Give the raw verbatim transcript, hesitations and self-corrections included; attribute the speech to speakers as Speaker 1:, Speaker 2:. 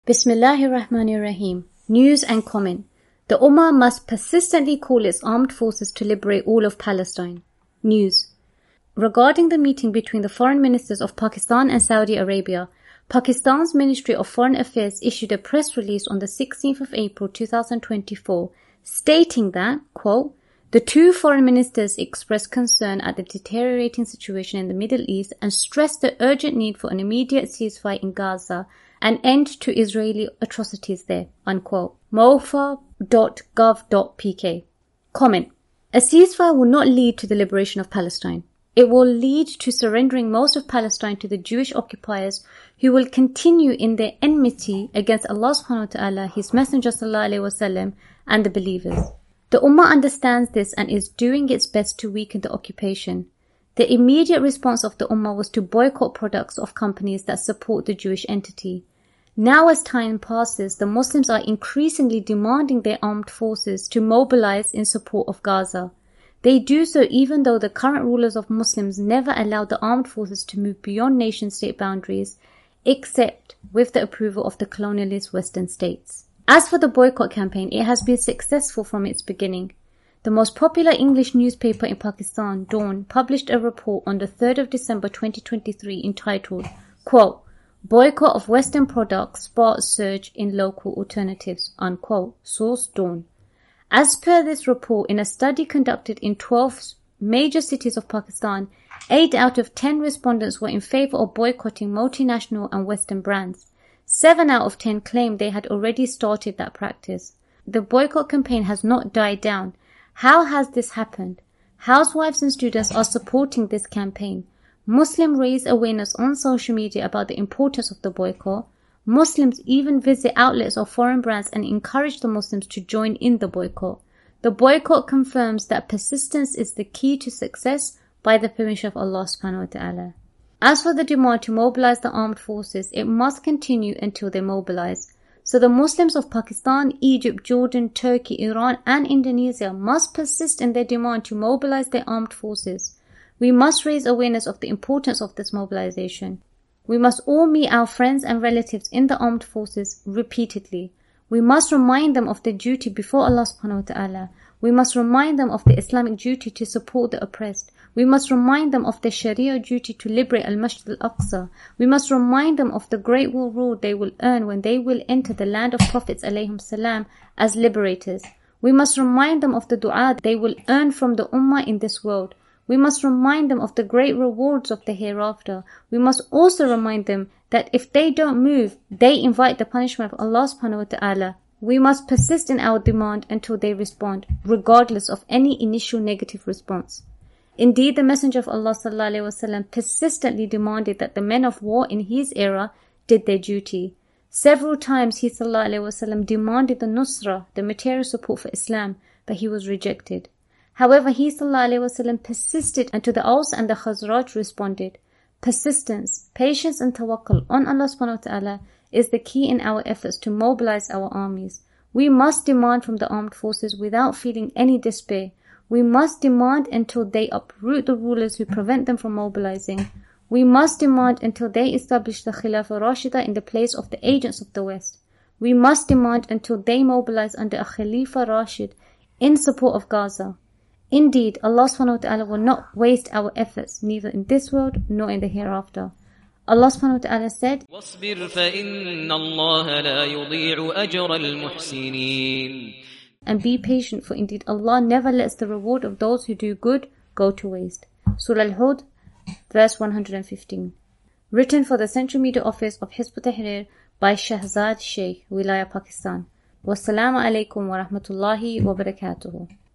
Speaker 1: Bismillahir Rahmanir Rahim. News and comment. The Ummah must persistently call its armed forces to liberate all of Palestine. News. Regarding the meeting between the foreign ministers of Pakistan and Saudi Arabia, Pakistan's Ministry of Foreign Affairs issued a press release on the sixteenth of April two thousand twenty-four, stating that, quote, the two foreign ministers expressed concern at the deteriorating situation in the Middle East and stressed the urgent need for an immediate ceasefire in Gaza and end to Israeli atrocities there, unquote. mofa dot gov dot p k. Comment. A ceasefire will not lead to the liberation of Palestine. It will lead to surrendering most of Palestine to the Jewish occupiers who will continue in their enmity against Allah subhanahu wa ta'ala, His Messenger sallallahu alayhi wa sallam, and the believers. The Ummah understands this and is doing its best to weaken the occupation. The immediate response of the Ummah was to boycott products of companies that support the Jewish entity. Now as time passes, the Muslims are increasingly demanding their armed forces to mobilize in support of Gaza. They do so even though the current rulers of Muslims never allowed the armed forces to move beyond nation-state boundaries, except with the approval of the colonialist Western states. As for the boycott campaign, it has been successful from its beginning. The most popular English newspaper in Pakistan, Dawn, published a report on the third of December twenty twenty-three entitled, quote, Boycott of Western products sparks surge in local alternatives, unquote. Source Dawn. As per this report, in a study conducted in twelve major cities of Pakistan, eight out of ten respondents were in favor of boycotting multinational and Western brands. seven out of ten claimed they had already started that practice. The boycott campaign has not died down. How has this happened? Housewives and students are supporting this campaign. Muslims raise awareness on social media about the importance of the boycott. Muslims even visit outlets of foreign brands and encourage the Muslims to join in the boycott. The boycott confirms that persistence is the key to success by the permission of Allah subhanahu wa ta'ala. As for the demand to mobilize the armed forces, it must continue until they mobilize. So the Muslims of Pakistan, Egypt, Jordan, Turkey, Iran and Indonesia must persist in their demand to mobilize their armed forces. We must raise awareness of the importance of this mobilization. We must all meet our friends and relatives in the armed forces repeatedly. We must remind them of their duty before Allah subhanahu wa ta'ala. We must remind them of the Islamic duty to support the oppressed. We must remind them of the Sharia duty to liberate Al-Masjid Al-Aqsa. We must remind them of the great reward they will earn when they will enter the land of Prophets alayhim salam as liberators. We must remind them of the dua they will earn from the Ummah in this world. We must remind them of the great rewards of the hereafter. We must also remind them that if they don't move, they invite the punishment of Allah subhanahu wa ta'ala. We must persist in our demand until they respond, regardless of any initial negative response. Indeed, the Messenger of Allah sallallahu alaihi wasallam persistently demanded that the men of war in his era did their duty. Several times he sallallahu alaihi wasallam demanded the nusra, the material support for Islam, but he was rejected. However, he sallallahu alaihi wasallam persisted until the Aus and the Khazraj responded. Persistence, patience and tawakkul on Allah subhanahu wa ta'ala is the key in our efforts to mobilize our armies. We must demand from the armed forces without feeling any despair. We must demand until they uproot the rulers who prevent them from mobilizing. We must demand until they establish the Khilafah Rashida in the place of the agents of the West. We must demand until they mobilize under a Khalifa Rashid in support of Gaza. Indeed, Allah subhanahu wa ta'ala will not waste our efforts, neither in this world nor in the hereafter. Allah subhanahu wa ta'ala said,
Speaker 2: وَاصْبِرْ فَإِنَّ اللَّهَ لَا يُضِيعُ أَجْرَ الْمُحْسِنِينَ.
Speaker 1: And be patient, for indeed Allah never lets the reward of those who do good go to waste. Surah Al-Hud, verse one hundred fifteen. Written for the Central Media Office of Hizb ut-Tahrir by Shahzad Sheikh, Wilaya, Pakistan. Wassalamu alaikum wa rahmatullahi wa barakatuhu.